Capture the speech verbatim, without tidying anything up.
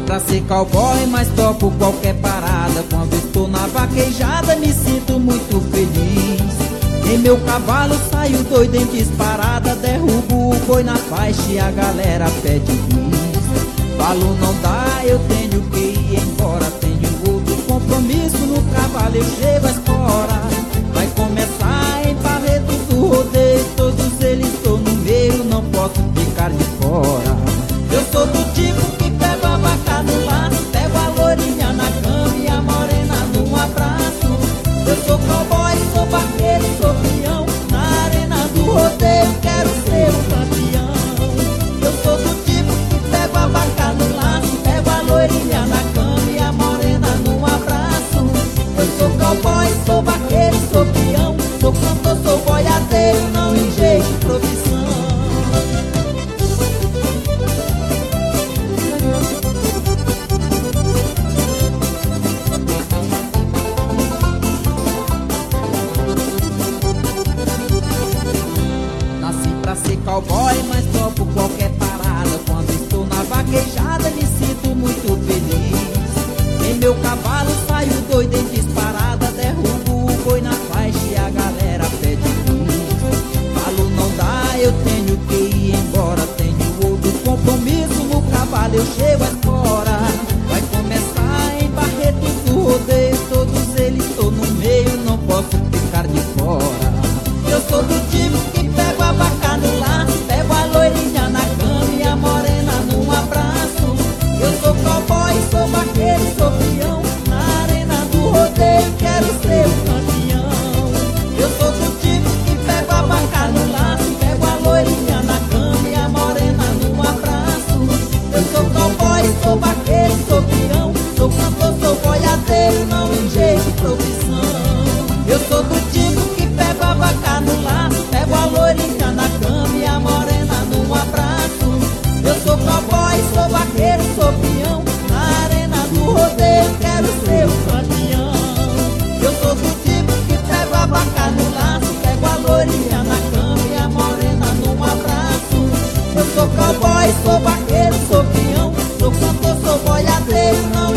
pra ser cowboy, mas topo qualquer parada. Quando estou na vaquejada me sinto muito feliz. Em meu cavalo saio doido em disparada, derrubo o boi na faixa e a galera pede bis. Falo não dá, eu tenho que ir embora, tenho outro compromisso, no cavalo eu chego a espora. Vai começar em Barreto do rodeio, todos eles estou no meio, não posso ficar de fora. Eu sou do tipo que pego a vaca no laço, pego a lourinha na cama e a morena num abraço. Eu sou cowboy, sou vaqueiro, sou peão, na arena do rodeio quero ser o campeão. Eu sou do tipo que pego a vaca no laço, pego a lourinha na cama e a morena num abraço. Eu sou cowboy, sou vaqueiro, sou peão, sou cantor, sou boiadeiro, não enjeito de profissão. Ser cowboy, mas topo qualquer parada. Quando estou na vaquejada me sinto muito feliz. Em meu cavalo saio doido em disparada, derrubo o boi na faixa e a galera pede bis. Falo não dá, eu tenho que ir embora, tenho outro compromisso, no cavalo eu chego a espora. Vai começar em Barreto do rodeio, todos eles estou no meio, não posso ficar de fora. Eu sou do tipo que pego a vaca no laço, pego a loirinha na cama e a morena num abraço. Eu sou cowboy, sou vaqueiro, sou peão, na arena do rodeio quero ser o campeão. Eu sou do tipo que pego a vaca no laço, pego a loirinha na cama e a morena num abraço. Eu sou cowboy, sou vaqueiro, sou peão, sou cantor, sou boiadeiro, não enjeito de profissão. Eu sou do tipo que pego a vaca no laço, pego a lourinha na cama e a morena num abraço. Eu sou cowboy, sou vaqueiro, sou peão, na arena do rodeio quero ser o campeão. Eu sou do tipo que pego a vaca no laço, pego a lourinha na cama e a morena num abraço. Eu sou cowboy, sou vaqueiro, sou peão, sou cantor, sou boiadeiro, não